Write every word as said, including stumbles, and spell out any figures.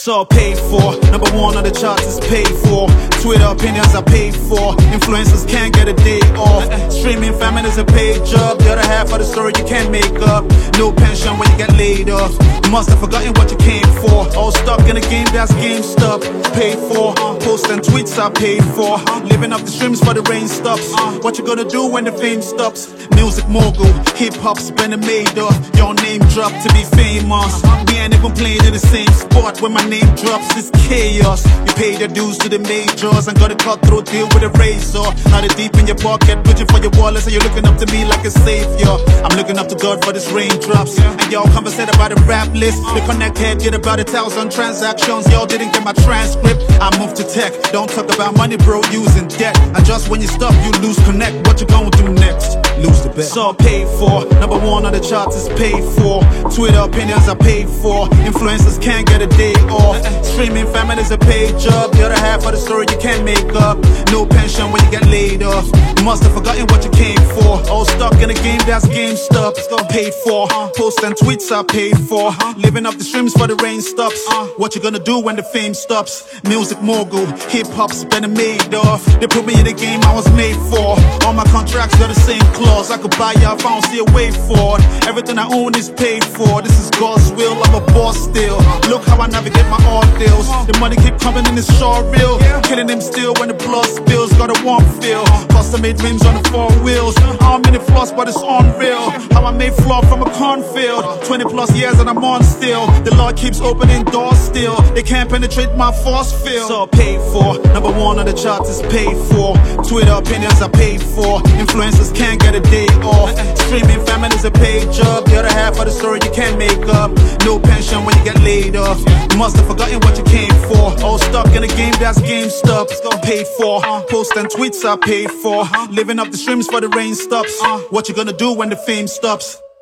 It's all paid for. Number one on the charts is paid for. Twitter opinions are paid for. Influencers can't get a day off. Streaming famine is a paid job. The other half of the story you can't make up. No pension when you get laid off. You must have forgotten what you came for. All stuck in a game that's GameStop. Paid for. Posts and tweets are paid for. Living up the streams for the rain stops. What you gonna do when the fame stops? Music mogul, hip hop's been made off. Your name dropped to be famous. We ain't even playing in the same spot. When my name drops, it's chaos. You pay your dues to the majors and got a cutthroat deal with a razor. Now they deep in your pocket, reaching for your wallet, so you're looking up to me like a savior. I'm looking up to God for this raindrops. And y'all conversate about the rap list. The connect head get about a thousand transactions. Y'all didn't get my transcript. I moved to tech. Don't talk about money, bro, using debt. And just when you stop, you lose connect. What you gonna do next? Lose the bet. It's all paid for. Number one on the charts is paid for. Twitter opinions are paid for. Influencers can't get a day off. Streaming famine is a paid job. The other half of the story you can't make up. No pension when you get laid off. You must have forgotten what you came for. All stuck in a game that's GameStop. Paid for. Posts and tweets are paid for. Living up the streams for the rain stops. What you gonna do when the fame stops? Music mogul, hip hop's been made off. They put me in the game I was made for. All my contracts got the same clause. I could buy you if I don't see a way for it. Everything I own is paid for. This is God's will, I'm a boss still. Look how I navigate my art deals. The money keep coming in, it's sure real. Killing them still when the blood spills. Got a warm feel. Custom made rims on the four wheels. I'm in the floss, but it's unreal. How I made floor from a cornfield. Twenty plus years and I'm on still. The Lord keeps opening doors still. They can't penetrate my force field. It's all paid for. Number one on the charts is paid for. Twitter opinions are paid for. Influencers can't get a day off. Streaming famine is a paid job. The other half of the story you can't make up. No pension when you get laid off. You must have forgotten what you came for. All stuck in a game that's GameStop. Paid for. Posts and tweets are paid for. Living up the streams for the rain stops. What you gonna do when the fame stops?